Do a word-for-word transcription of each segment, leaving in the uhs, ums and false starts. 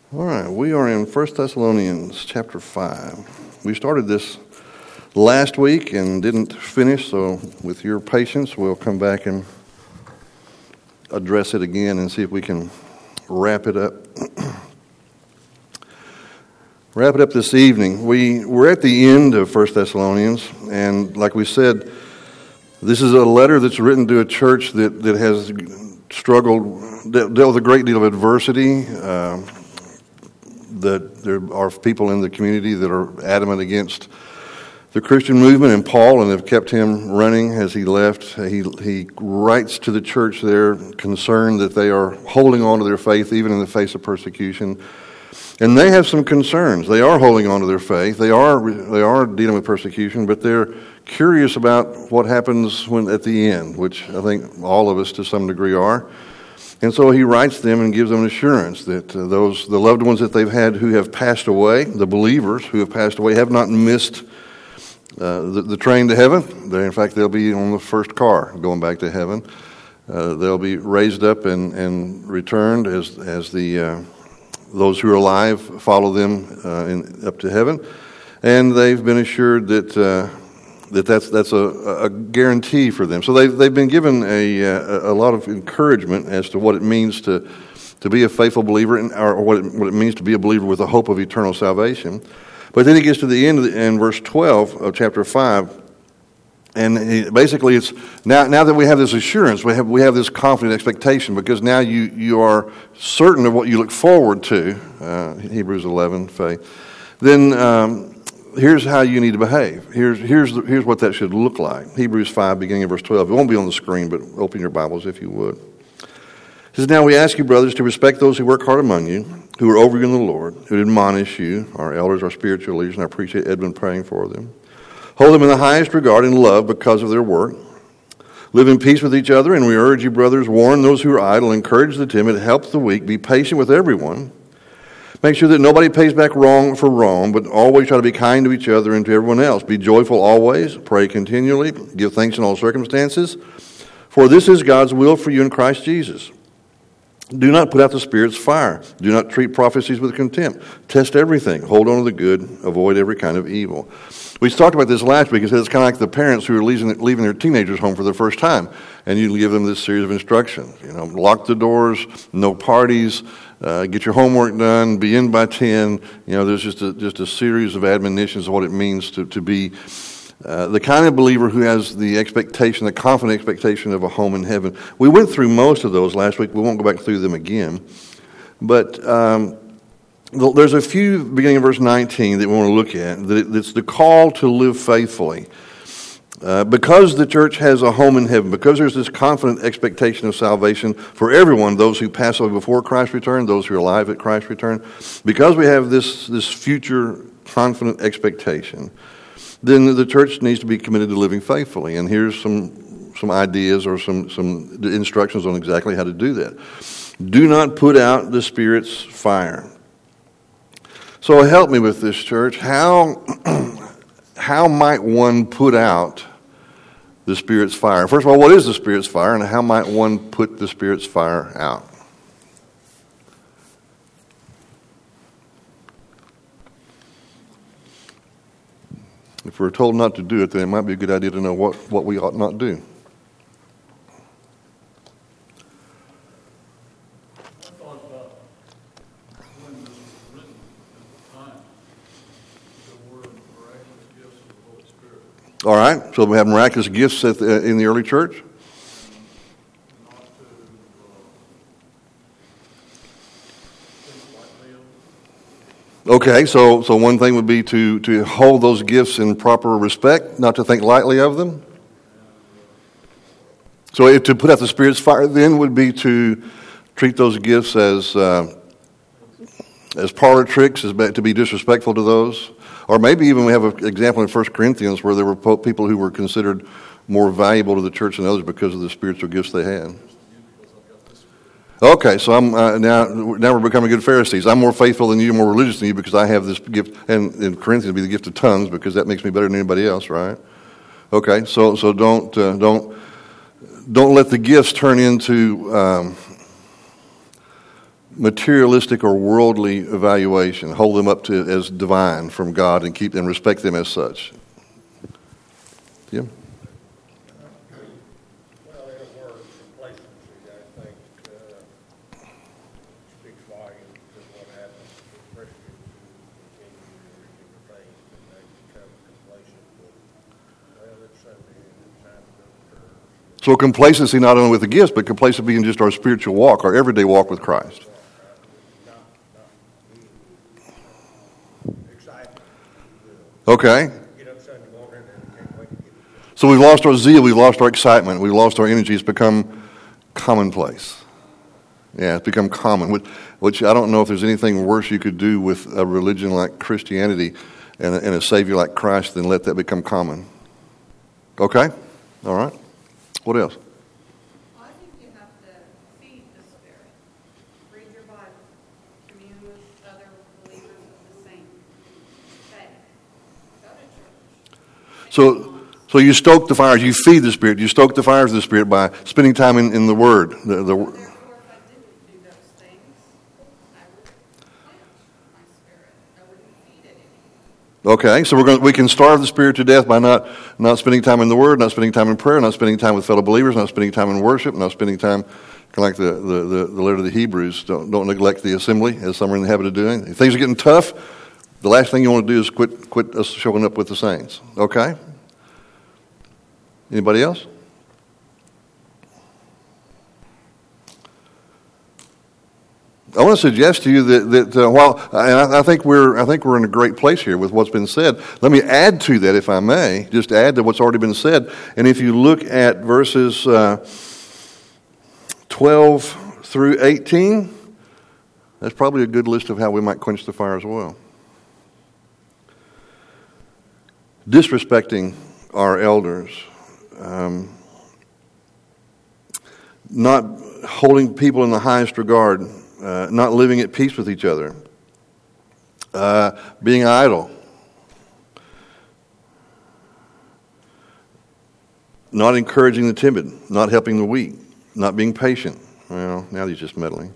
All right, we are in First Thessalonians chapter five. We started this last week and didn't finish, so with your patience, we'll come back and address it again and see if we can wrap it up. Wrap it up this evening. We, we're at the end of First Thessalonians, and like we said, this is a letter that's written to a church that, that has struggled, dealt with a great deal of adversity. Uh, that there are people in the community that are adamant against the Christian movement and Paul and have kept him running as he left. He he writes to the church there, concerned that they are holding on to their faith even in the face of persecution. And they have some concerns. They are holding on to their faith. They are they are dealing with persecution, but they're curious about what happens when at the end, which I think all of us to some degree are. And so he writes them and gives them an assurance that uh, those the loved ones that they've had who have passed away, the believers who have passed away, have not missed uh, the, the train to heaven. They, in fact, they'll be on the first car going back to heaven. Uh, they'll be raised up and, and returned as as the uh, those who are alive follow them uh, in, up to heaven. And they've been assured that uh, that that's that's a, a guarantee for them. So they've they've been given a a lot of encouragement as to what it means to to be a faithful believer, and or what it, what it means to be a believer with a hope of eternal salvation. But then he gets to the end of the, in verse twelve of chapter five, and he, basically it's now now that we have this assurance, we have we have this confident expectation, because now you you are certain of what you look forward to. Uh, Hebrews eleven faith. Then. Um, Here's how you need to behave. Here's here's the, here's what that should look like. Hebrews five, beginning of verse twelve. It won't be on the screen, but open your Bibles if you would. It says, "Now we ask you, brothers, to respect those who work hard among you, who are over you in the Lord, who admonish you, our elders, our spiritual leaders," and I appreciate Edmund praying for them. "Hold them in the highest regard and love because of their work. Live in peace with each other, and we urge you, brothers, warn those who are idle, encourage the timid, help the weak, be patient with everyone. Make sure that nobody pays back wrong for wrong, but always try to be kind to each other and to everyone else. Be joyful always, pray continually, give thanks in all circumstances, for this is God's will for you in Christ Jesus. Do not put out the Spirit's fire. Do not treat prophecies with contempt. Test everything. Hold on to the good. Avoid every kind of evil." We talked about this last week. It says it's kind of like the parents who are leaving, leaving their teenagers home for the first time, and you give them this series of instructions. You know, lock the doors, no parties, uh, get your homework done, be in by ten. You know, there's just a, just a series of admonitions of what it means to, to be uh, the kind of believer who has the expectation, the confident expectation of a home in heaven. We went through most of those last week. We won't go back through them again. But um, there's a few, beginning of verse nineteen, that we want to look at. It's the call to live faithfully. Uh, because the church has a home in heaven, because there's this confident expectation of salvation for everyone, those who pass away before Christ's return, those who are alive at Christ's return, because we have this, this future confident expectation, then the church needs to be committed to living faithfully. And here's some some ideas or some, some instructions on exactly how to do that. Do not put out the Spirit's fire. So help me with this, church. How how might one put out the Spirit's fire? First of all, what is the Spirit's fire, and how might one put the Spirit's fire out? If we're told not to do it, then it might be a good idea to know what, what we ought not do. All right, so we have miraculous gifts at the, in the early church. Okay, so so one thing would be to, to hold those gifts in proper respect, not to think lightly of them. So if, to put out the Spirit's fire then would be to treat those gifts as uh, as parlor tricks, as to be disrespectful to those. Or maybe even we have an example in First Corinthians where there were people who were considered more valuable to the church than others because of the spiritual gifts they had. Okay, so I'm uh, now now we're becoming good Pharisees. I'm more faithful than you, more religious than you because I have this gift, and in Corinthians be the gift of tongues because that makes me better than anybody else, right? Okay, so so don't uh, don't don't let the gifts turn into um, materialistic or worldly evaluation. Hold them up to as divine from God and keep and respect them as such. Jim? Well, in a word, complacency, I think, uh, speaks volumes to what happens to Christians who continue to read the faith and they become complacent with, well, it's Sunday and it's time to go to church. So complacency not only with the gifts, but complacency in just our spiritual walk, our everyday walk with Christ. Not, not being excited, if you will. Okay. Get up Sunday morning and can't wait to get to church. So we've lost our zeal, we've lost our excitement, we've lost our energy. It's become commonplace. Yeah, it's become common, which, which I don't know if there's anything worse you could do with a religion like Christianity and a, and a Savior like Christ than let that become common. Okay? All right. What else? Well, I think you have to feed the Spirit. Read your Bible. Commune with other believers of the same faith. Go to church. So, so you stoke the fires, you feed the Spirit, you stoke the fires of the Spirit by spending time in, in the Word. The, the, Therefore, if I didn't do those things, I would quench my spirit. I wouldn't feed it anymore. Okay, so we're going. We can starve the Spirit to death by not not spending time in the Word, not spending time in prayer, not spending time with fellow believers, not spending time in worship, not spending time, kind of like the, the, the, the letter of the Hebrews. Don't don't neglect the assembly, as some are in the habit of doing. If things are getting tough, the last thing you want to do is quit quit us showing up with the saints. Okay. Anybody else? I want to suggest to you that, that uh, while and I, I think we're I think we're in a great place here with what's been said. Let me add to that, if I may, just add to what's already been said. And if you look at verses uh, twelve through eighteen, that's probably a good list of how we might quench the fire as well. Disrespecting our elders, um, not holding people in the highest regard. Uh, not living at peace with each other, uh, being idle, not encouraging the timid, not helping the weak, not being patient. Well, now he's just meddling.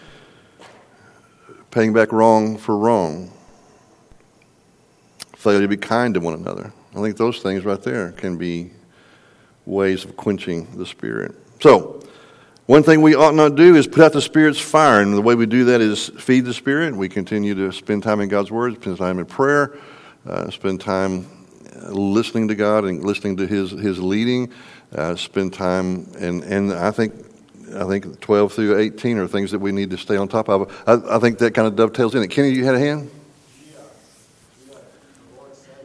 Paying back wrong for wrong. Failure to be kind to one another. I think those things right there can be ways of quenching the Spirit. So, one thing we ought not do is put out the Spirit's fire, and the way we do that is feed the Spirit. We continue to spend time in God's Word, spend time in prayer, uh, spend time listening to God and listening to His His leading. Uh, spend time, and and I think I think twelve through eighteen are things that we need to stay on top of. I, I think that kind of dovetails in it. Kenny, you had a hand? Yeah, yeah. The Lord said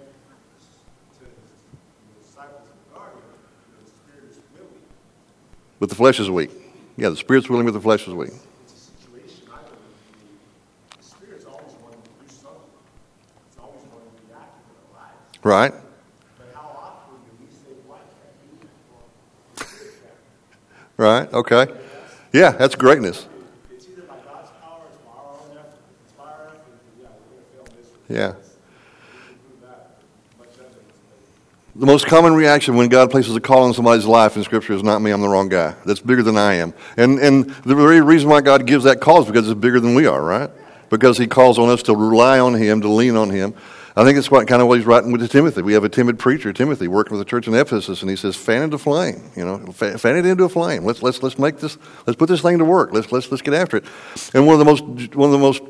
to the disciples of the garden, the Spirit is willing. But the flesh is weak. Yeah, the Spirit's willing, but the flesh is weak. It's a situation I believe the Spirit's always wanting to do something. It's always wanting to be active in our lives. Right? But how often do we say, why can't you? Well, the Spirit can. Right? Okay. Yeah, that's greatness. It's either by God's power, it's by our own effort. If it's by our effort, yeah, we're going to fail miserably. Yeah. We can prove that. Much evidence. The most common reaction when God places a call on somebody's life in Scripture is not me, I'm the wrong guy. That's bigger than I am. And and the very reason why God gives that call is because it's bigger than we are, right? Because He calls on us to rely on Him, to lean on Him. I think it's what kind of what He's writing with Timothy. We have a timid preacher, Timothy, working with the church in Ephesus, and he says, "Fan into flame, you know, fan it into a flame. Let's let's let's make this, let's put this thing to work. Let's let's let's get after it." And one of the most one of the most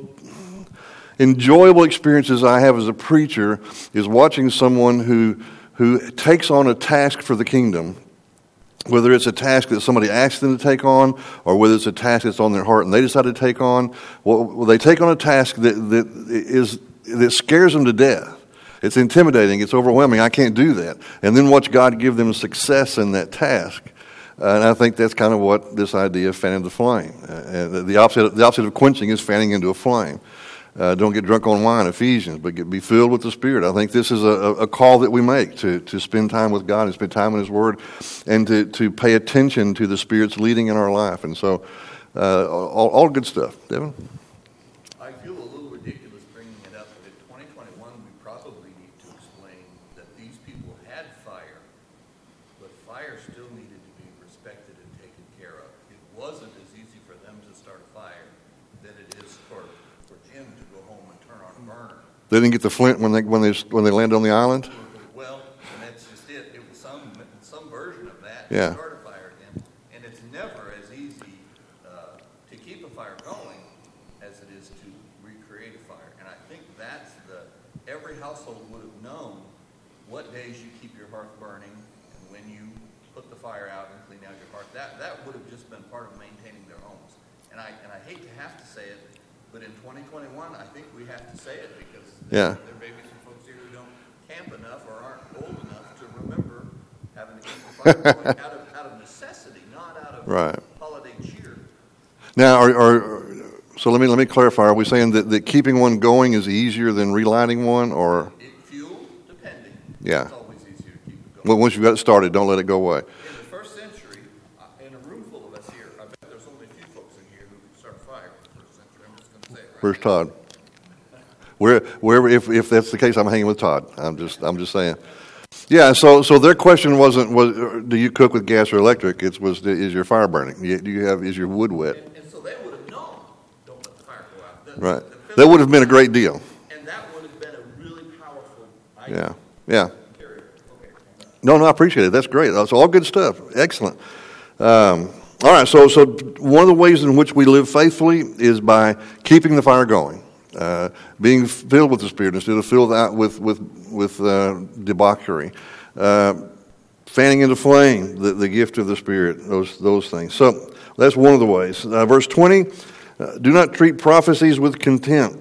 enjoyable experiences I have as a preacher is watching someone who who takes on a task for the kingdom, whether it's a task that somebody asks them to take on or whether it's a task that's on their heart and they decide to take on. Well, they take on a task that, that is that scares them to death. It's intimidating. It's overwhelming. I can't do that. And then watch God give them success in that task. Uh, and I think that's kind of what this idea of fanning the flame. Uh, and the opposite, the opposite of quenching is fanning into a flame. Uh, don't get drunk on wine, Ephesians, but get, be filled with the Spirit. I think this is a, a call that we make to, to spend time with God and spend time in His Word and to, to pay attention to the Spirit's leading in our life. And so, uh, all, all good stuff. Devin? I feel a little ridiculous bringing it up, but in twenty twenty-one, we probably need to explain that these people had fire, but fire still needed to be respected and taken care of. It wasn't as easy for them to start a fire than it They didn't get the flint when they when they when they landed on the island. Well, and that's just it. It was some some version of that. Yeah. To start a fire again, and it's never as easy uh, to keep a fire going as it is to recreate a fire. And I think that's the every household would have known what days you keep your hearth burning and when you put the fire out and clean out your hearth. That that would have just been part of maintaining their homes. And I and I hate to have to say it, but in twenty twenty-one, I think we have to say it because Yeah. there may be some folks here who don't camp enough or aren't old enough to remember having to keep the fire going out of out of necessity, not out of Right. holiday cheer. Now, are, are so let me let me clarify. Are we saying that, that keeping one going is easier than relighting one, or It, fuel depending. Yeah. It's always easier to keep it going. well, once you've got it started, don't let it go away? In the first century, uh, in a room full of us here, I bet there's only a few folks in here who could start a fire in the first century. I'm just going to say it right Where's now. Todd? Where, wherever, if, if that's the case, I'm hanging with Todd. I'm just, I'm just saying. Yeah. So, so their question wasn't was, do you cook with gas or electric? It was, is your fire burning? Do you have, is your wood wet? And, and so they would have known, don't let the fire go out. The- Right. the That would have been a great deal. And that would have been a really powerful item. Yeah. Yeah. to carry. Okay. No, no, I appreciate it. That's great. That's all good stuff. Excellent. Um, all right. So, so one of the ways in which we live faithfully is by keeping the fire going. Uh, being filled with the Spirit instead of filled out with with with uh, debauchery, uh, fanning into flame the, the gift of the Spirit. Those those things. So that's one of the ways. Uh, verse twenty: uh, do not treat prophecies with contempt.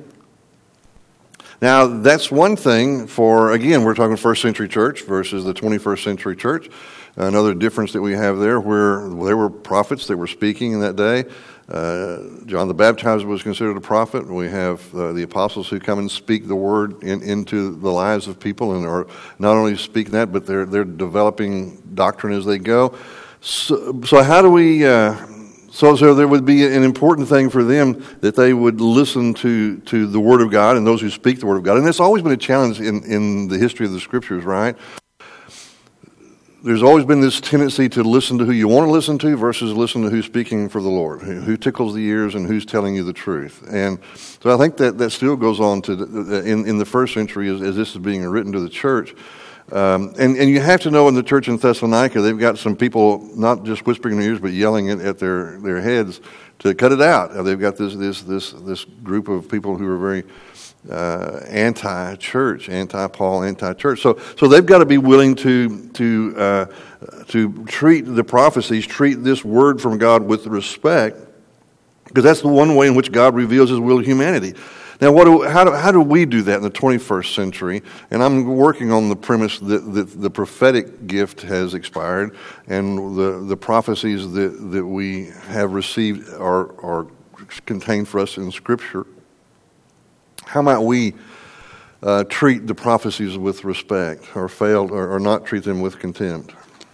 Now that's one thing. For again, we're talking first century church versus the twenty-first century church. Another difference that we have there, where there were prophets that were speaking in that day. Uh, John the Baptizer was considered a prophet. We have uh, the apostles who come and speak the word in, into the lives of people, and are not only speaking that, but they're they're developing doctrine as they go. So, so how do we? Uh, so, so there would be an important thing for them that they would listen to to the word of God and those who speak the word of God, and that's always been a challenge in in the history of the scriptures, right? There's always been this tendency to listen to who you want to listen to versus listen to who's speaking for the Lord, who, who tickles the ears and who's telling you the truth. And so I think that, that still goes on to the, in, in the first century as, as this is being written to the church. Um, and, and you have to know in the church in Thessalonica, they've got some people not just whispering in their ears, but yelling at, at their, their heads to cut it out. They've got this this this this group of people who are very uh, anti-church, anti-Paul, anti-church. So so they've got to be willing to to uh, to treat the prophecies, treat this word from God with respect, because that's the one way in which God reveals His will to humanity. Now, what do, how do how do we do that in the twenty-first century? And I'm working on the premise that, that the prophetic gift has expired, and the, the prophecies that, that we have received are are contained for us in Scripture. How might we uh, treat the prophecies with respect, or fail, or, or not treat them with contempt?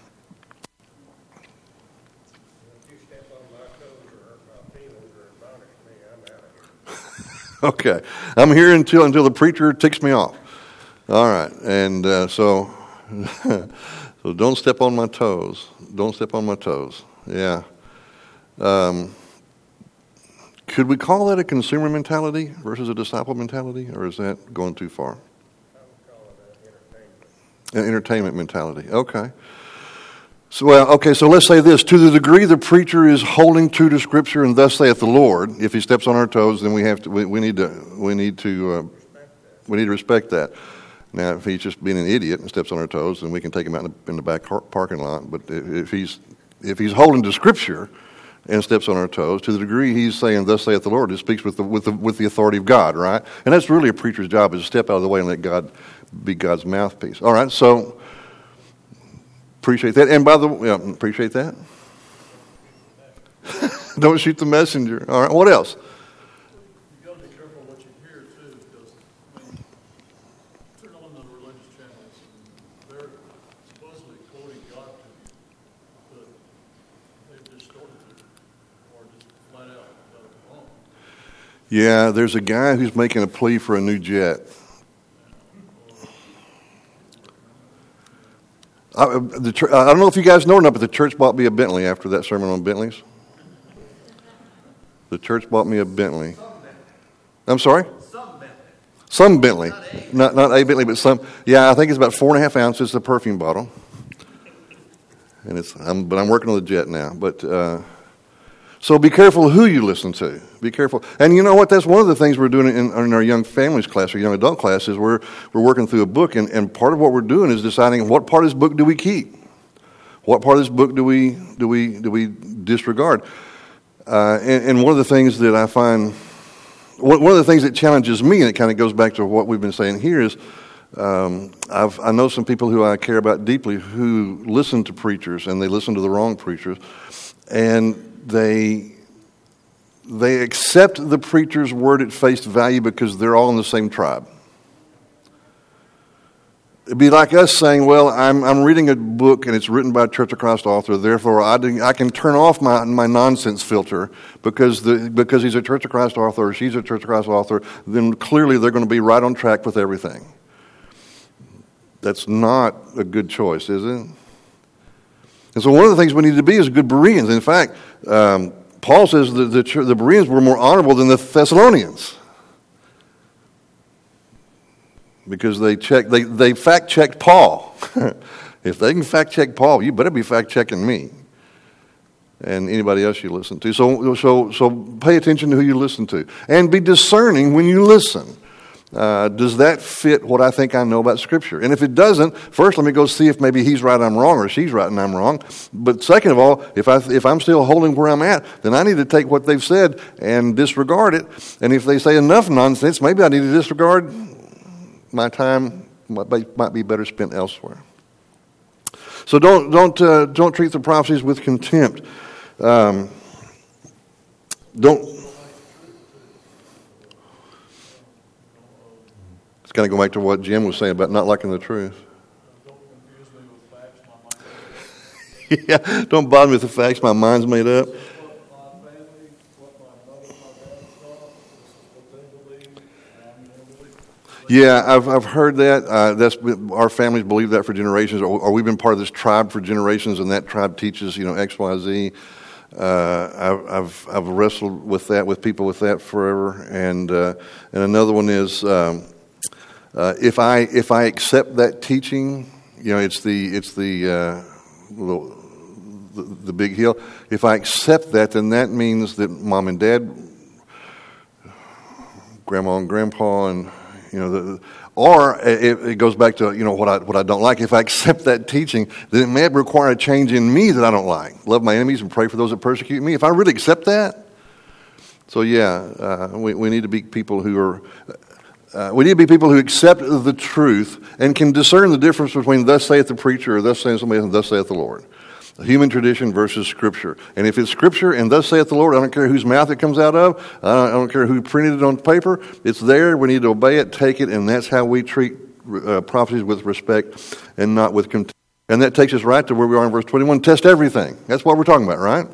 If you step on my toes or hurt my feelings or admonish me, I'm out of here. Okay, I'm here until until the preacher ticks me off. All right, and uh, so so don't step on my toes. Don't step on my toes. Yeah. Um, could we call that a consumer mentality versus a disciple mentality, or is that going too far? I would call it an entertainment. An entertainment mentality. Okay. So, well, okay, so let's say this. To the degree the preacher is holding true to Scripture and thus saith the Lord, if he steps on our toes, then we have to, we, we need to, we need to, uh, we need to respect that. Now, if he's just being an idiot and steps on our toes, then we can take him out in the, in the back car, parking lot. But if he's, if he's holding to Scripture and steps on our toes, to the degree he's saying, thus saith the Lord, it speaks with the, with the, with the authority of God, right? And that's really a preacher's job, is to step out of the way and let God be God's mouthpiece. All right, so appreciate that. And by the way, yeah, appreciate that. Don't shoot the messenger. All right, what else? You've got to be careful what you hear, too, because, I mean, turn on the religious channels, and they're supposedly quoting God to you, but they've distorted it, or just flat out got it wrong. Yeah, there's a guy who's making a plea for a new jet. I, the, I don't know if you guys know or not, but the church bought me a Bentley after that sermon on Bentleys. The church bought me a Bentley. I'm sorry? Some Bentley. Some Bentley. Not not a Bentley, but some. Yeah, I think it's about four and a half ounces, a perfume bottle. And it's, I'm, but I'm working on the jet now. But uh, so be careful who you listen to. Be careful. And you know what? That's one of the things we're doing in, in our young families class or young adult class is we're we're working through a book, and, and part of what we're doing is deciding what part of this book do we keep, what part of this book do we do we do we disregard. Uh, and, and one of the things that I find, one of the things that challenges me, and it kind of goes back to what we've been saying here, is. Um, I've, I know some people who I care about deeply who listen to preachers, and they listen to the wrong preachers, and they they accept the preacher's word at face value because they're all in the same tribe. It'd be like us saying, well, I'm I'm reading a book and it's written by a Church of Christ author, therefore I, do, I can turn off my, my nonsense filter because the because he's a Church of Christ author or she's a Church of Christ author, then clearly they're going to be right on track with everything. That's not a good choice, is it? And so one of the things we need to be is good Bereans. In fact, um, Paul says that the, the Bereans were more honorable than the Thessalonians because they checked, they, they fact-checked Paul. If they can fact-check Paul, you better be fact-checking me and anybody else you listen to. So, so, so pay attention to who you listen to and be discerning when you listen. Uh, does that fit what I think I know about Scripture? And if it doesn't, first let me go see if maybe he's right and I'm wrong, or she's right and I'm wrong. But second of all, if I if I'm still holding where I'm at, then I need to take what they've said and disregard it. And if they say enough nonsense, maybe I need to disregard. My time might be, might be better spent elsewhere. So don't don't uh, don't treat the prophecies with contempt. Um, don't. Kind of go back to what Jim was saying about not liking the truth. Don't confuse me with facts. My mind Yeah, don't bother me with the facts. My mind's made up. This is what my family, what my mother, my dad thought. This is what they believe. And I'm going to believe. Yeah, I've I've heard that. Uh, that's our families believe that for generations, or, or we've been part of this tribe for generations, and that tribe teaches you know X, Y, Z. Uh, I've, I've I've wrestled with that with people with that forever, and uh, and another one is. Um, Uh, if I if I accept that teaching, you know, it's the it's the, uh, the the big hill. If I accept that, then that means that mom and dad, grandma and grandpa, and you know, the, or it, it goes back to you know what I what I don't like. If I accept that teaching, then it may require a change in me that I don't like. Love my enemies and pray for those that persecute me. If I really accept that, so yeah, uh, we we need to be people who are. Uh, we need to be people who accept the truth and can discern the difference between thus saith the preacher or thus saith somebody and thus saith the Lord. Human tradition versus Scripture. And if it's Scripture and thus saith the Lord, I don't care whose mouth it comes out of. I don't, I don't care who printed it on paper. It's there. We need to obey it, take it, and that's how we treat uh, prophecies with respect and not with contempt. And that takes us right to where we are in verse twenty-one. Test everything. That's what we're talking about, right?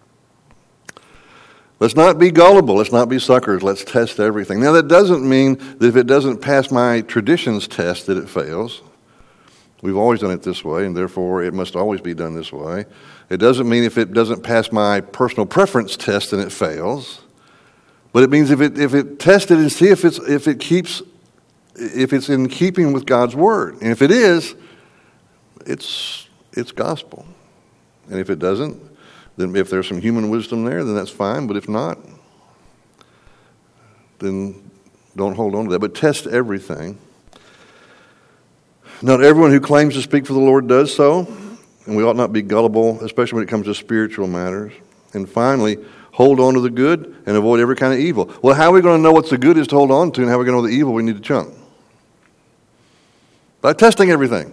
Let's not be gullible. Let's not be suckers. Let's test everything. Now, that doesn't mean that if it doesn't pass my traditions test that it fails. We've always done it this way, and therefore it must always be done this way. It doesn't mean if it doesn't pass my personal preference test, then it fails. But it means if it if it tested and see if it's if it keeps if it's in keeping with God's word, and if it is, it's it's gospel. And if it doesn't, then if there's some human wisdom there, then that's fine. But if not, then don't hold on to that. But test everything. Not everyone who claims to speak for the Lord does so, and we ought not be gullible, especially when it comes to spiritual matters. And finally, hold on to the good and avoid every kind of evil. Well, how are we going to know what's the good is to hold on to, and how are we going to know the evil we need to chunk? By testing everything.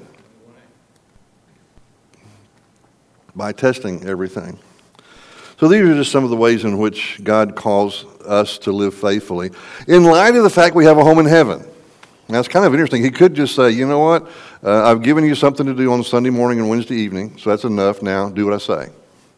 By testing everything. So these are just some of the ways in which God calls us to live faithfully. In light of the fact we have a home in heaven. Now, it's kind of interesting. He could just say, you know what? Uh, I've given you something to do on Sunday morning and Wednesday evening, so that's enough. Now, do what I say.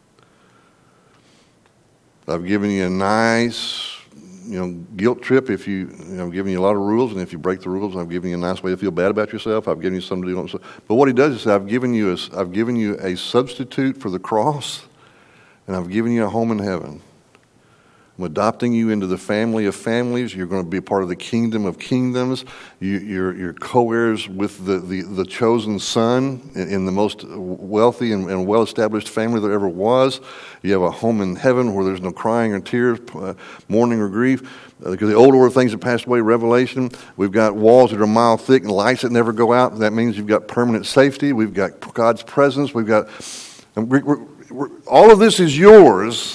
I've given you a nice, you know, guilt trip if you, you know, I've given you a lot of rules, and if you break the rules, I've given you a nice way to feel bad about yourself. I've given you something to do. But what he does is say, I've given you a, I've given you a substitute for the cross, and I've given you a home in heaven. I'm adopting you into the family of families. You're going to be a part of the kingdom of kingdoms. You, you're, you're co-heirs with the, the, the chosen son in, in the most wealthy and, and well-established family there ever was. You have a home in heaven where there's no crying or tears, uh, mourning or grief. Uh, because the old order of things have passed away, Revelation. We've got walls that are a mile thick and lights that never go out. That means you've got permanent safety. We've got God's presence. We've got... We're, we're, we're, all of this is yours.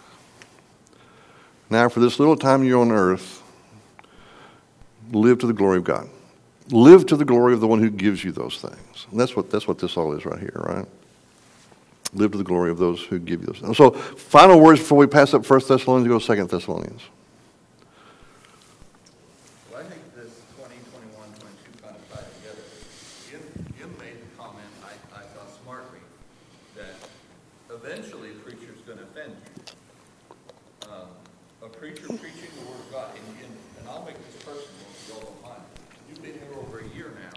Now, for this little time you're on earth, live to the glory of God. Live to the glory of the one who gives you those things. And that's what that's what this all is right here, right? Live to the glory of those who give you those things. So, final words before we pass up First Thessalonians, go to Second Thessalonians. Well, I think this twenty, twenty-one, twenty-two kind of tie together. Jim, Jim made the comment, I, I thought smartly, that eventually a preacher's going to offend you. Um, a preacher preaching the Word of God, and, and, and I'll make this personal if you all don't mind. You've been here over a year now.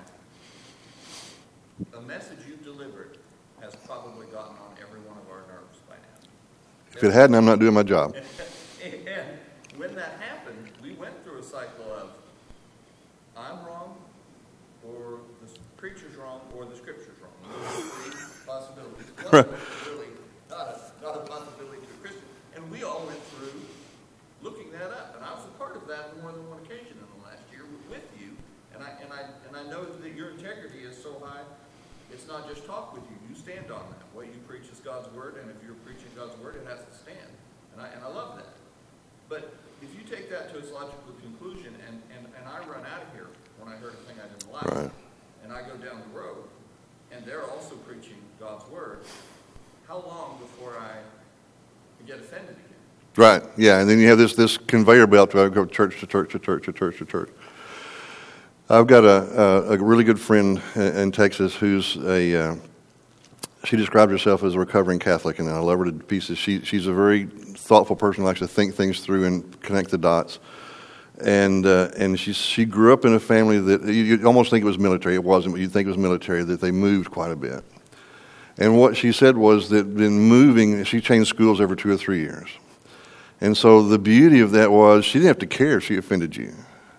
A message you've delivered has probably gotten on every one of our nerves by now. If it hadn't, I'm not doing my job. And when that happened, we went through a cycle of, I'm wrong, or the preacher's wrong, or the scripture's wrong. Those are three possibilities. One of them is really not a, not a possibility to a Christian. And we all went through looking that up. And I was a part of that on more than one occasion in the last year with you. And I and I and I know that your integrity is so high, it's not just talk with you. You stand on that. What you preach is God's word, and if you're preaching God's word, it has to stand. And I and I love that. But if you take that to its logical conclusion, and, and, and I run out of here when I heard a thing I didn't like, Right. and I go down the road, and they're also preaching God's word, how long before I get offended again? Right, yeah, and then you have this this conveyor belt to go church to church to church to church to church. I've got a a, a really good friend in Texas who's a uh, she describes herself as a recovering Catholic, and I love her to pieces. She she's a very thoughtful person who likes to think things through and connect the dots. And uh, and she she grew up in a family that you you'd almost think it was military. It wasn't, but you'd think it was military. That they moved quite a bit. And what she said was that in moving, she changed schools every two or three years. And so the beauty of that was she didn't have to care if she offended you,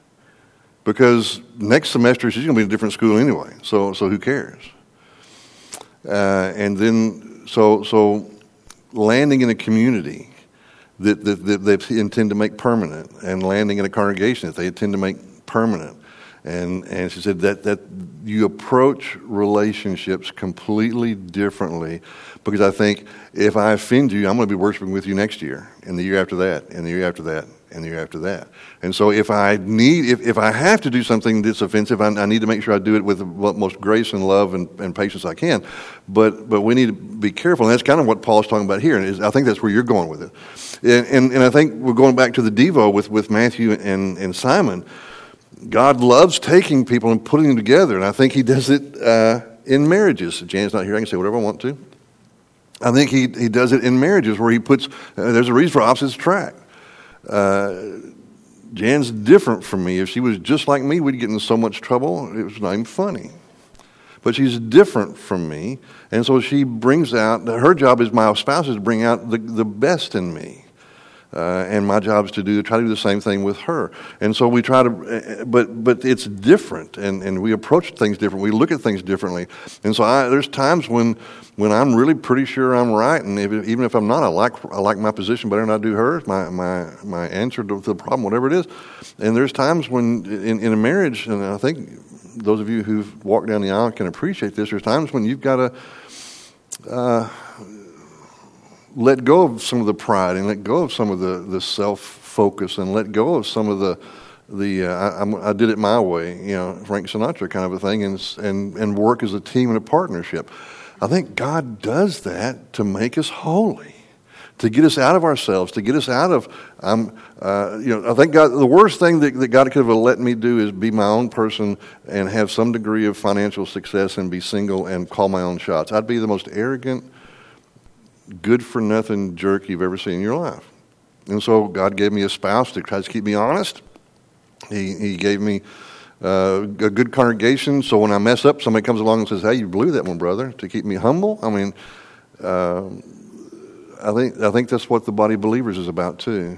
because next semester she's going to be in a different school anyway. So so who cares? Uh, and then so so landing in a community that, that, that they intend to make permanent, and landing in a congregation that they intend to make permanent. And and she said that, that you approach relationships completely differently, because I think if I offend you, I'm going to be worshiping with you next year, and the year after that, and the year after that, and the year after that. And so if I need, if, if I have to do something that's offensive, I, I need to make sure I do it with the most grace and love and, and patience I can. But but we need to be careful, and that's kind of what Paul's talking about here. And is, I think that's where you're going with it. And, and and I think we're going back to the Devo with, with Matthew and, and Simon. God loves taking people and putting them together, and I think he does it uh, in marriages. Jan's not here. I can say whatever I want to. I think he, he does it in marriages where he puts, uh, there's a reason for opposites attract. Uh, Jan's different from me. If she was just like me, we'd get in so much trouble, it was not even funny. But she's different from me, and so she brings out, her job as my spouse is to bring out the, the best in me. Uh, and my job is to do try to do the same thing with her, and so we try to, but but it's different, and, and we approach things different. We look at things differently, and so I, there's times when when I'm really pretty sure I'm right, and if, even if I'm not, I like I like my position better than I do hers, my my my answer to the problem, whatever it is. And there's times when in, in a marriage, and I think those of you who've walked down the aisle can appreciate this. There's times when you've got to. Uh, let go of some of the pride, and let go of some of the, the self-focus, and let go of some of the the uh, I, I'm, I did it my way, you know, Frank Sinatra kind of a thing, and and and work as a team and a partnership. I think God does that to make us holy, to get us out of ourselves, to get us out of um uh, you know. I think God, the worst thing that, that God could have let me do is be my own person and have some degree of financial success and be single and call my own shots. I'd be the most arrogant, good-for-nothing jerk you've ever seen in your life. And so God gave me a spouse that tries to keep me honest. He he gave me uh, a good congregation, so when I mess up, somebody comes along and says, "Hey, you blew that one, brother," to keep me humble. I mean, uh, I think I think that's what the body of believers is about too.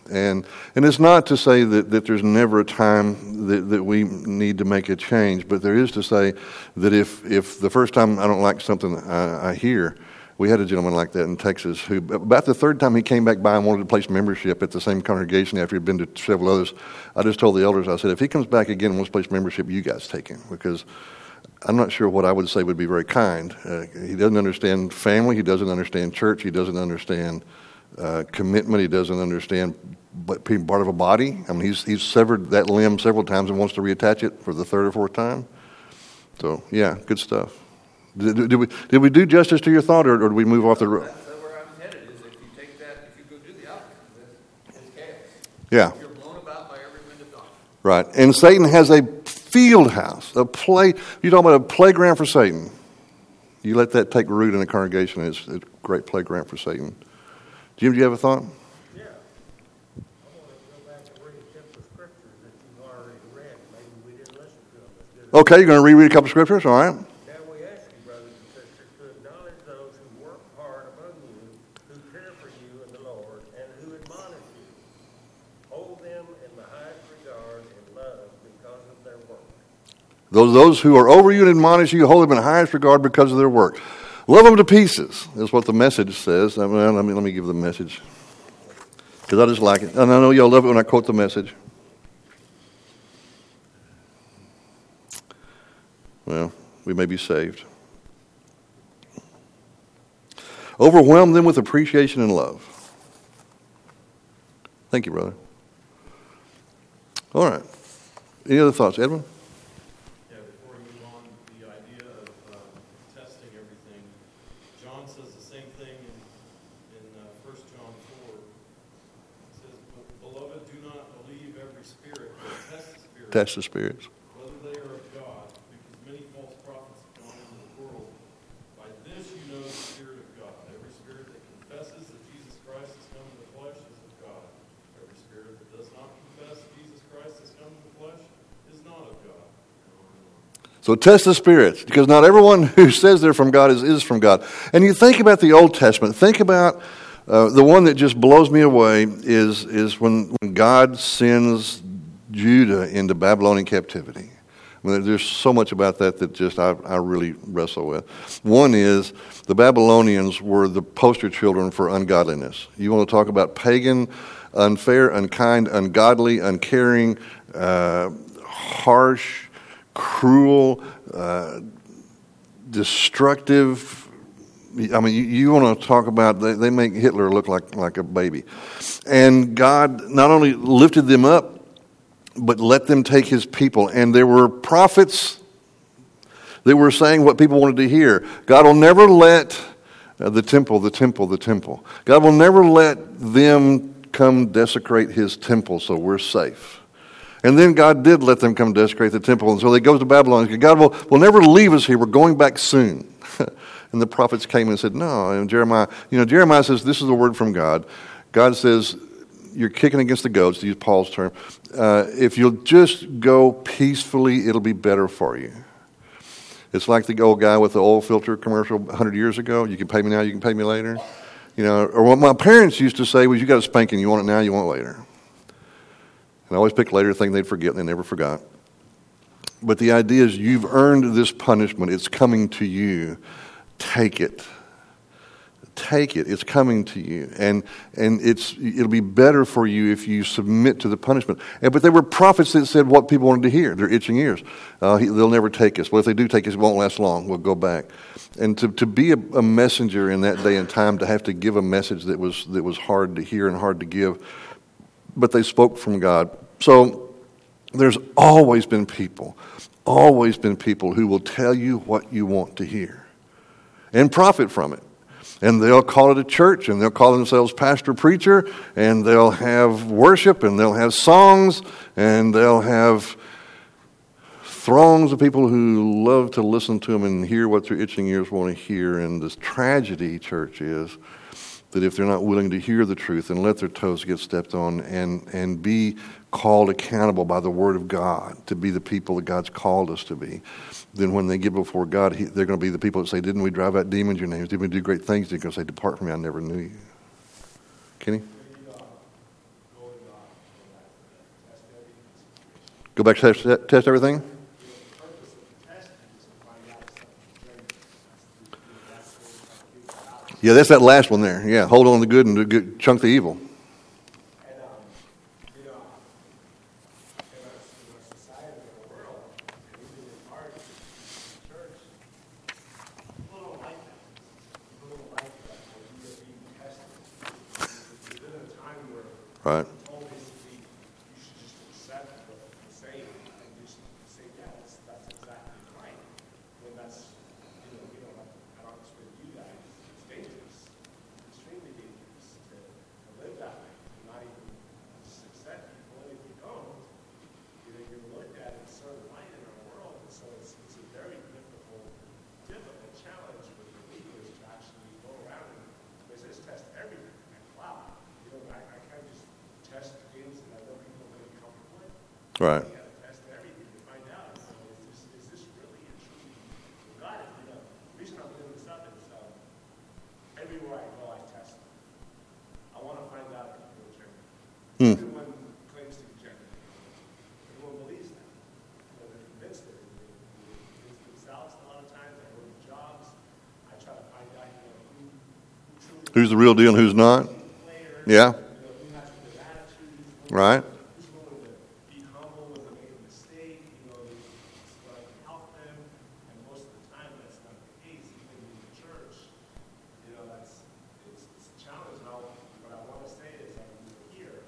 And and it's not to say that, that there's never a time that, that we need to make a change, but there is to say that if, if the first time I don't like something I, I hear, we had a gentleman like that in Texas who, about the third time he came back by and wanted to place membership at the same congregation after he'd been to several others, I just told the elders, I said, if he comes back again and wants to place membership, you guys take him, because I'm not sure what I would say would be very kind. Uh, he doesn't understand family. He doesn't understand church. He doesn't understand uh, commitment. He doesn't understand but being part of a body. I mean, he's he's severed that limb several times and wants to reattach it for the third or fourth time. So, yeah, good stuff. Did, did we did we do justice to your thought, or, or did we move off the road? That's where I'm headed, is if you take that, if you go do the opposite of this, it's chaos. Yeah. You're blown about by every wind of doctrine. Right. And Satan has a field house, a play. You're talking about a playground for Satan. You let that take root in a congregation, it's a great playground for Satan. Jim, do you have a thought? Yeah. I want to go back and read a couple of scriptures that you've already read. Maybe we didn't listen to them as good. Okay, you're going to reread a couple of scriptures? All right. Now we ask you, brothers and sisters, to acknowledge those who work hard among you, who care for you in the Lord, and who admonish you. Hold them in the highest regard and love because of their work. Those those who are over you and admonish you, hold them in highest regard because of their work. Love them to pieces, is what the message says. I mean, let me let me give the message, because I just like it. And I know y'all love it when I quote the message. Well, we may be saved. Overwhelm them with appreciation and love. Thank you, brother. All right. Any other thoughts, Edwin? Yeah, before we move on, the idea of um, testing everything. John says the same thing in, in uh, First John four. It says, "Beloved, do not believe every spirit, but test the spirits, Test the spirits. whether they are of God, because many false prophets have gone into the world. By this you know the Spirit of God. Every spirit that confesses that Jesus Christ has come in the flesh is of God. Every spirit that does not confess Jesus Christ has come in the flesh is not of God." So test the spirits, because not everyone who says they're from God is, is from God. And you think about the Old Testament. Think about uh, the one that just blows me away is, is when, when God sends Judah into Babylonian captivity. I mean, there's so much about that that just I, I really wrestle with. One is the Babylonians were the poster children for ungodliness. You want to talk about pagan, unfair, unkind, ungodly, uncaring, uh, harsh, cruel, uh, destructive. I mean, you, you want to talk about, they, they make Hitler look like, like a baby. And God not only lifted them up, but let them take his people. And there were prophets that were saying what people wanted to hear. God will never let uh, the temple, the temple, the temple. God will never let them come desecrate his temple, so we're safe. And then God did let them come desecrate the temple. And so they go to Babylon. God will, will never leave us here. We're going back soon. And the prophets came and said, no. And Jeremiah, you know, Jeremiah says, this is the word from God. God says, you're kicking against the goats, to use Paul's term. Uh, if you'll just go peacefully, it'll be better for you. It's like the old guy with the oil filter commercial one hundred years ago. You can pay me now, you can pay me later. You know, or what my parents used to say was, you got a spanking, you want it now, you want it later. And I always picked later, thinking they'd forget, and they never forgot. But the idea is, you've earned this punishment. It's coming to you. Take it. Take it. It's coming to you. And and it's it'll be better for you if you submit to the punishment. And, but there were prophets that said what people wanted to hear. They're itching ears. Uh, he, they'll never take us. Well, if they do take us, it won't last long. We'll go back. And to, to be a, a messenger in that day and time, to have to give a message that was that was hard to hear and hard to give, but they spoke from God. So there's always been people, always been people who will tell you what you want to hear and profit from it. And they'll call it a church, and they'll call themselves pastor, preacher, and they'll have worship, and they'll have songs, and they'll have throngs of people who love to listen to them and hear what their itching ears want to hear. And this tragedy, church, is that if they're not willing to hear the truth and let their toes get stepped on and, and be called accountable by the Word of God to be the people that God's called us to be, then when they get before God, he, they're going to be the people that say, didn't we drive out demons in your names? Didn't we do great things? They're going to say, depart from me, I never knew you. Kenny? Maybe, uh, going Go back to test, test everything? Yeah, that's that last one there. Yeah, hold on to the good and the good, chunk the evil. And, um, you know, in our, in our society, in our world, and even in our church, people don't like that. People don't like that when we are being tested. We live in a time where Right. all basically you should just accept what I'm saying and just say, yeah, that's, that's exactly right. When that's, you know, we don't have to, I don't expect you guys. It's dangerous. It's extremely dangerous to, to live that way. To not even just accept people. And if you don't, you know, you're looked at in a certain light in our world. And so it's, it's a very difficult, difficult challenge for believers to actually go around and resist test everything. And wow, you know, I, I can't just test things that I know people are really comfortable with. Right. You gotta test everything to find out. So is this, is this really a true God? You know, the reason I'm bringing this up is um, everywhere I go, I test. I want to find out if people are genuine. Hmm. Everyone claims to be genuine. Everyone believes that. You know, they're convinced of it. They, they convince themselves a lot of times. I go to jobs. I try to find out, you know, who, who truly Who's the real deal and who's not? player. Yeah. You know, who has a good attitude. Who's Right. Who's willing to be humble when they make a mistake, you know, so I can help them. And most of the time, that's not the case, even in the church. You know, that's, it's, it's a challenge. Now, what I want to say is that when you're here,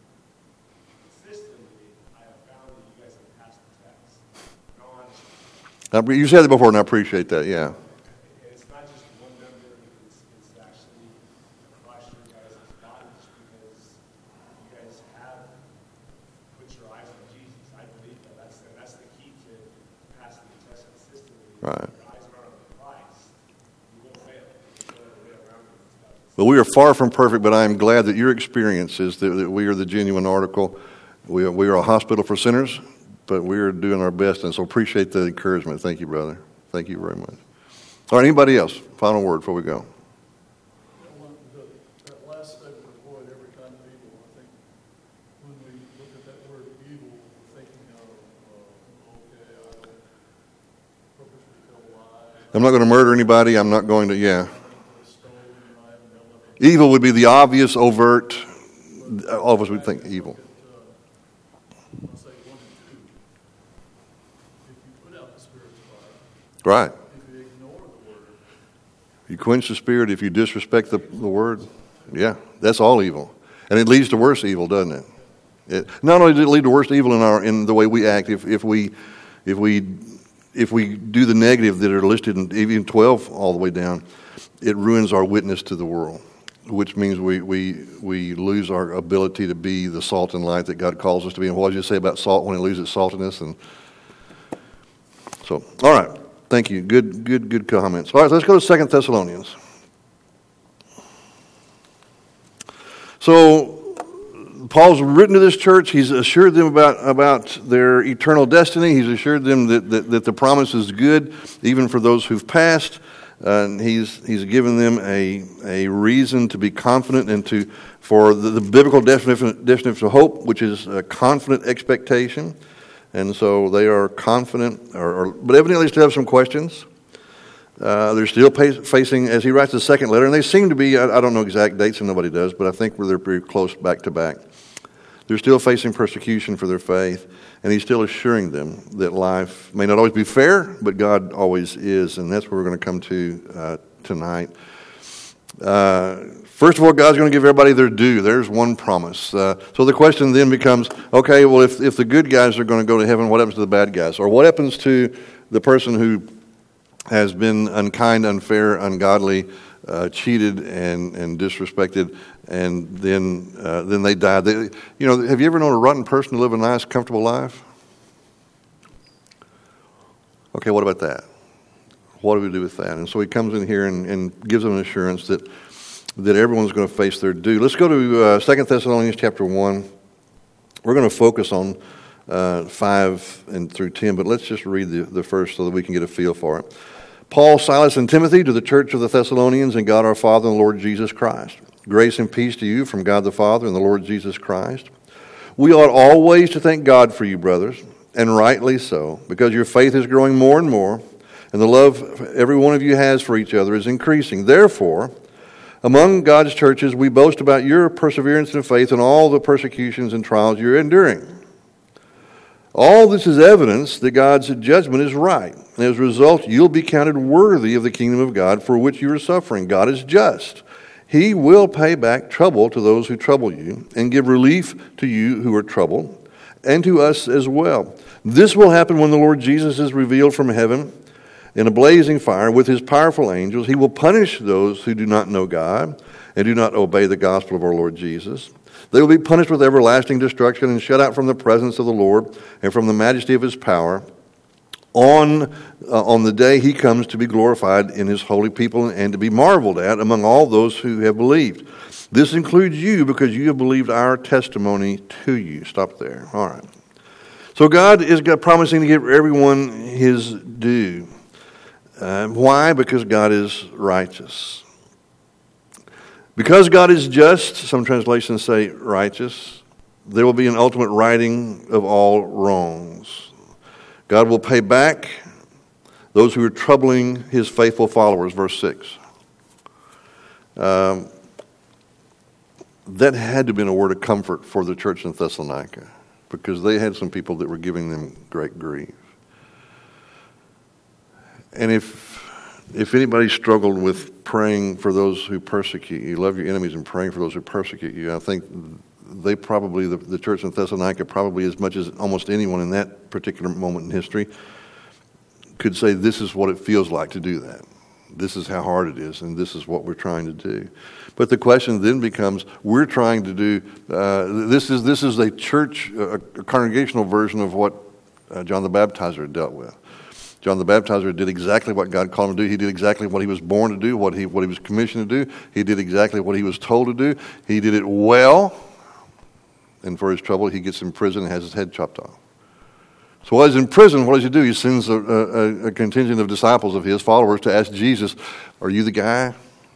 consistently, I have found that you guys have passed the test. No honesty. Now, you said it before, and I appreciate that. Yeah. And it's not just one member, it's, it's actually across your guys' body, just because you guys have put your eyes on Jesus. I believe that. That's, and that's the key to passing the test consistently. Right. If your eyes are on Christ, you will fail. There's no other way around it. It's not- Well, we are far from perfect, but I am glad that your experience is that, that we are the genuine article. We are, we are a hospital for sinners, but we are doing our best, and so appreciate the encouragement. Thank you, brother. Thank you very much. All right, anybody else? Final word before we go. That one, the, that last statement, avoid every kind of evil. I think when we look at that word evil, we're thinking of, uh, okay, I don't purposely tell lies, I'm not going to murder anybody. I'm not going to, yeah. I don't steal, I haven't done nothing. Evil would be the obvious, overt, all of us would think evil. I'll say one and two. If you put out the Spirit's fire, Right. if you ignore the word, You quench the spirit if you disrespect the, the word. Yeah, that's all evil. And it leads to worse evil, doesn't it? It not only does it lead to worse evil in our in the way we act, if, if we if we if we do the negative that are listed in even twelve all the way down, it ruins our witness to the world, which means we, we, we lose our ability to be the salt and light that God calls us to be. And what did you say about salt when it loses its saltiness? And so, all right. Thank you. Good, good, good comments. All right, let's go to Second Thessalonians. So, Paul's written to this church. He's assured them about, about their eternal destiny. He's assured them that, that, that the promise is good, even for those who've passed. Uh, and he's he's given them a a reason to be confident and to for the, the biblical definition, definition of hope, which is a confident expectation. And so they are confident, or, or, but evidently still have some questions. Uh, they're still pa- facing, as he writes the second letter, and they seem to be, I, I don't know exact dates, and nobody does, but I think they're pretty close back to back. They're still facing persecution for their faith, and he's still assuring them that life may not always be fair, but God always is, and that's what we're going to come to uh, tonight. Uh, first of all, God's going to give everybody their due. There's one promise. Uh, so the question then becomes, okay, well, if, if the good guys are going to go to heaven, what happens to the bad guys? Or what happens to the person who has been unkind, unfair, ungodly, uh, cheated, and, and disrespected, and then uh, then they die? They, you know, have you ever known a rotten person to live a nice, comfortable life? Okay, what about that? What do we do with that? And so he comes in here and, and gives them an assurance that that everyone's going to face their due. Let's go to uh, Second Thessalonians chapter one. We're going to focus on uh, five and through ten, but let's just read the, the first so that we can get a feel for it. Paul, Silas, and Timothy to the church of the Thessalonians and God our Father and the Lord Jesus Christ. Grace and peace to you from God the Father and the Lord Jesus Christ. We ought always to thank God for you, brothers, and rightly so, because your faith is growing more and more, and the love every one of you has for each other is increasing. Therefore, among God's churches, we boast about your perseverance and faith and all the persecutions and trials you're enduring. All this is evidence that God's judgment is right. And as a result, you'll be counted worthy of the kingdom of God for which you are suffering. God is just. He will pay back trouble to those who trouble you and give relief to you who are troubled, and to us as well. This will happen when the Lord Jesus is revealed from heaven in a blazing fire with his powerful angels. He will punish those who do not know God and do not obey the gospel of our Lord Jesus. They will be punished with everlasting destruction and shut out from the presence of the Lord and from the majesty of his power on, uh, on the day he comes to be glorified in his holy people and to be marveled at among all those who have believed. This includes you because you have believed our testimony to you. Stop there. All right. So God is promising to give everyone his due. Uh, why? Because God is righteous. Because God is just, some translations say righteous, there will be an ultimate righting of all wrongs. God will pay back those who are troubling his faithful followers, verse six. Um, that had to have been a word of comfort for the church in Thessalonica, because they had some people that were giving them great grief. And if if anybody struggled with praying for those who persecute you, love your enemies and praying for those who persecute you, I think they probably, the, the church in Thessalonica, probably as much as almost anyone in that particular moment in history, could say this is what it feels like to do that. This is how hard it is, and this is what we're trying to do. But the question then becomes, we're trying to do, uh, this is this is a church, a, a congregational version of what uh, John the Baptizer dealt with. John the Baptizer did exactly what God called him to do. He did exactly what he was born to do, what he what he was commissioned to do. He did exactly what he was told to do. He did it well, and for his trouble, he gets in prison and has his head chopped off. So while he's in prison, what does he do? He sends a, a, a contingent of disciples of his, followers, to ask Jesus, are you the guy?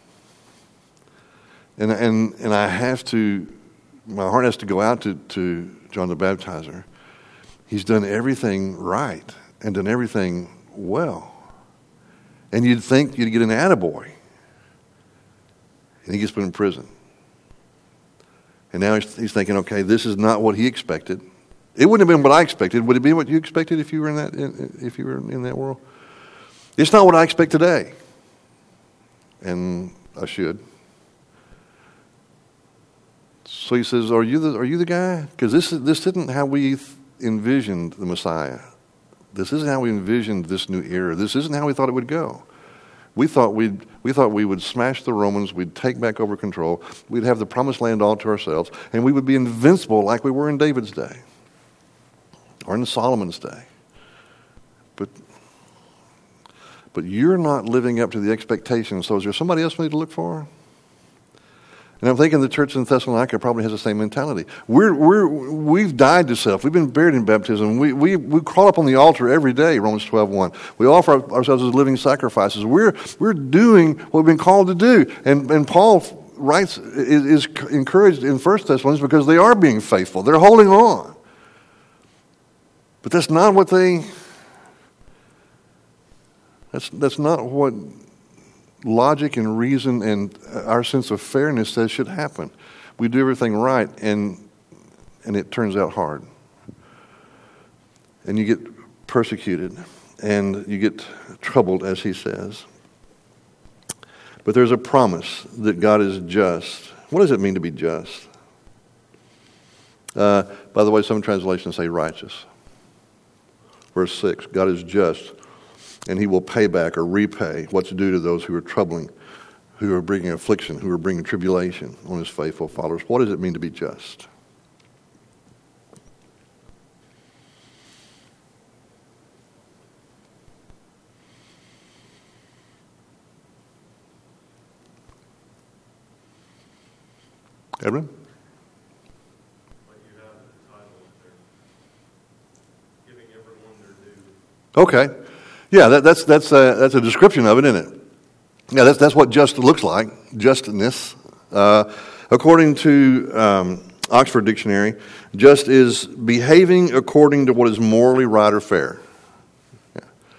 And and and I have to, my heart has to go out to, to John the Baptizer. He's done everything right and done everything well. And you'd think you'd get an attaboy. And he gets put in prison. And now he's, he's thinking, okay, this is not what he expected. It wouldn't have been what I expected. Would it be what you expected if you were in that if you were in that world? It's not what I expect today. And I should. So he says, "Are you the are you the guy? Because this is this isn't how we envisioned the Messiah. This isn't how we envisioned this new era. This isn't how we thought it would go. We thought we'd we thought we would smash the Romans, we'd take back over control, we'd have the promised land all to ourselves, and we would be invincible like we were in David's day or in Solomon's day. But but you're not living up to the expectations. So is there somebody else we need to look for?" And I'm thinking the church in Thessalonica probably has the same mentality. We're, we're, we've died to self. We've been buried in baptism. We, we, we crawl up on the altar every day, Romans twelve one. We offer ourselves as living sacrifices. We're, we're doing what we've been called to do. And, and Paul writes, is, is encouraged in First Thessalonians because they are being faithful. They're holding on. But that's not what they, that's, that's not what logic and reason and our sense of fairness says should happen. We do everything right, and and it turns out hard. And you get persecuted, and you get troubled, as he says. But there's a promise that God is just. What does it mean to be just? Uh, by the way, some translations say righteous. Verse six, God is just, and he will pay back or repay what's due to those who are troubling, who are bringing affliction, who are bringing tribulation on his faithful followers. What does it mean to be just? Edwin? Like you have the title there, giving everyone their due. Okay. Yeah, that, that's that's a, that's a description of it, isn't it? Yeah, that's that's what just looks like, justness. Uh, according to um, Oxford Dictionary, just is behaving according to what is morally right or fair. Yeah.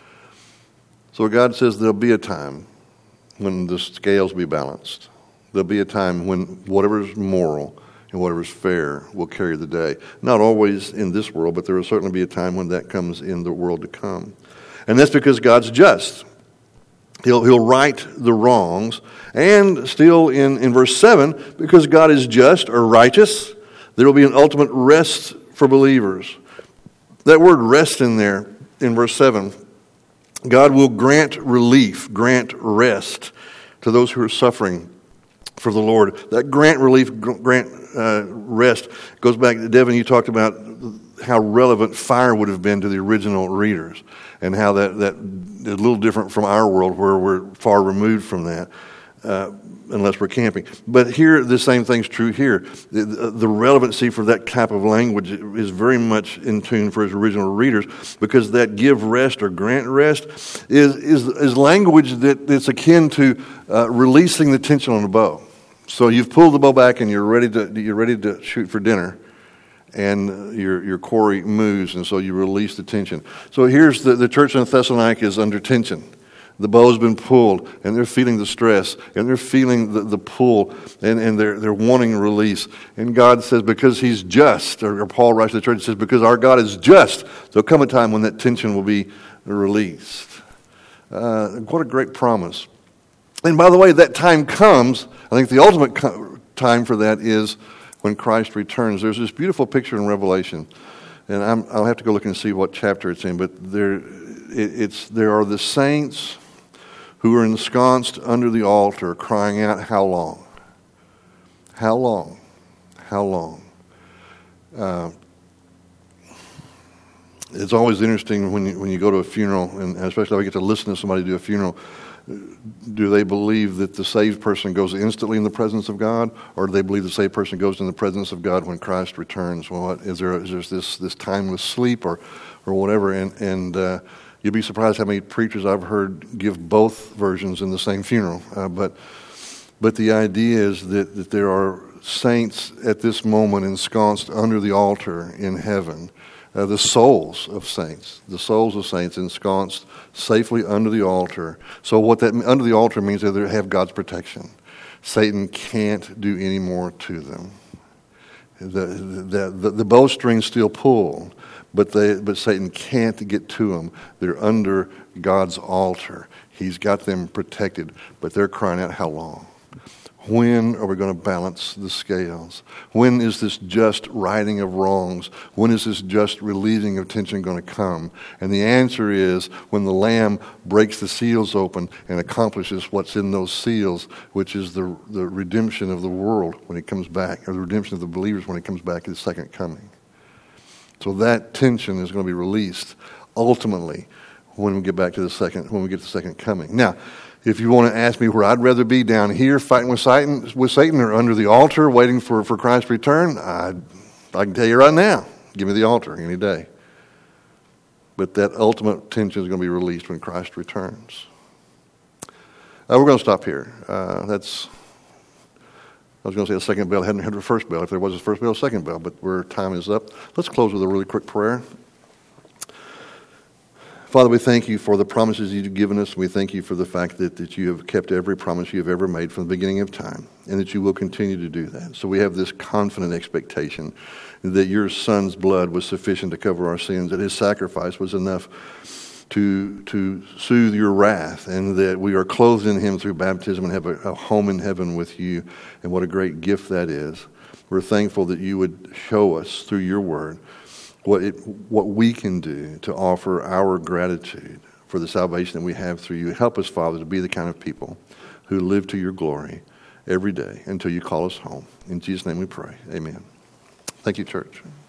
So God says there'll be a time when the scales be balanced. There'll be a time when whatever is moral and whatever is fair will carry the day. Not always in this world, but there will certainly be a time when that comes in the world to come. And that's because God's just. He'll, he'll right the wrongs. And still in, in verse seven, because God is just or righteous, there will be an ultimate rest for believers. That word rest in there, in verse seven, God will grant relief, grant rest to those who are suffering for the Lord. That grant relief, grant uh, rest goes back, Devin, you talked about how relevant fire would have been to the original readers, and how that, that is a little different from our world where we're far removed from that, uh, unless we're camping. But here, the same thing's true here. The, the relevancy for that type of language is very much in tune for his original readers, because that give rest or grant rest is is, is language that, that's akin to uh, releasing the tension on the bow. So you've pulled the bow back and you're ready to you're ready to shoot for dinner, and your your quarry moves, and so you release the tension. So here's the, the church in Thessalonica is under tension. The bow's been pulled, and they're feeling the stress, and they're feeling the, the pull, and, and they're they're wanting release. And God says, because He's just, or, or Paul writes to the church and says, because our God is just, there'll come a time when that tension will be released. Uh, what a great promise. And by the way, that time comes, I think the ultimate co- time for that is when Christ returns. There's this beautiful picture in Revelation, and I'm, I'll have to go look and see what chapter it's in, but there, it, it's there are the saints who are ensconced under the altar crying out, how long? How long? How long? Uh, it's always interesting when you, when you go to a funeral, and especially if I get to listen to somebody do a funeral. Do they believe that the saved person goes instantly in the presence of God, or do they believe the saved person goes in the presence of God when Christ returns? Well, what, is there is there this this timeless sleep or or whatever? And and uh, you'd be surprised how many preachers I've heard give both versions in the same funeral. Uh, but but the idea is that, that there are saints at this moment ensconced under the altar in heaven. Uh, the souls of saints, the souls of saints ensconced safely under the altar. So what that under the altar means is they have God's protection. Satan can't do any more to them. The the the, the bowstring's still pulled, but they but Satan can't get to them. They're under God's altar. He's got them protected, but they're crying out, how long? When are we going to balance the scales? When is this just righting of wrongs? When is this just relieving of tension going to come? And the answer is when the Lamb breaks the seals open and accomplishes what's in those seals, which is the, the redemption of the world when it comes back, or the redemption of the believers when it comes back at the second coming. So that tension is going to be released ultimately when we get back to the second, when we get to the second coming. Now, if you want to ask me where I'd rather be, down here fighting with Satan, with Satan, or under the altar waiting for, for Christ's return, I, I can tell you right now, give me the altar any day. But that ultimate tension is going to be released when Christ returns. Uh, we're going to stop here. Uh, that's, I was going to say a second bell. I hadn't heard the first bell. If there was a first bell, a second bell, but where time is up. Let's close with a really quick prayer. Father, we thank you for the promises you've given us. We thank you for the fact that, that you have kept every promise you have ever made from the beginning of time, and that you will continue to do that. So we have this confident expectation that your Son's blood was sufficient to cover our sins, that his sacrifice was enough to to soothe your wrath, and that we are clothed in him through baptism and have a, a home in heaven with you. And what a great gift that is. We're thankful that you would show us through your word what it, what we can do to offer our gratitude for the salvation that we have through you. Help us, Father, to be the kind of people who live to your glory every day until you call us home. In Jesus' name we pray. Amen. Thank you, church.